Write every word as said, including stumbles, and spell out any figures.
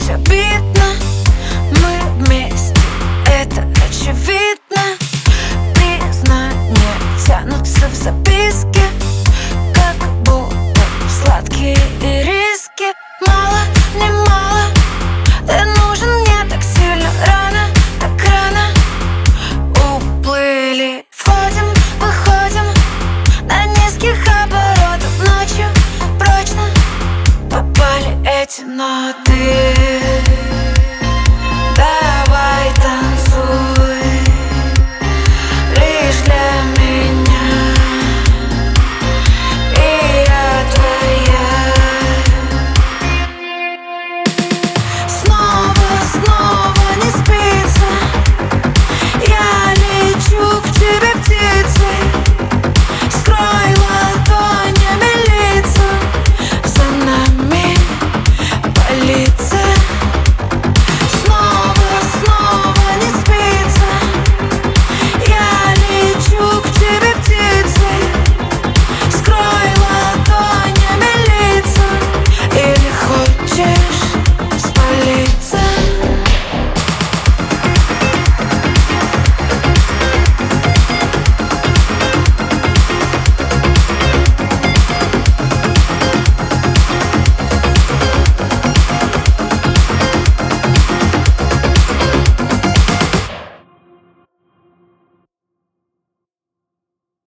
быть обидно. Мы вместе, это очевидно. Признания тянутся в записке, как будто сладкие ириски. Мало, не мало, ты нужен мне так сильно. Рано, так рано уплыли. Входим, выходим на низких оборотах. Ночью прочно попали эти ноты.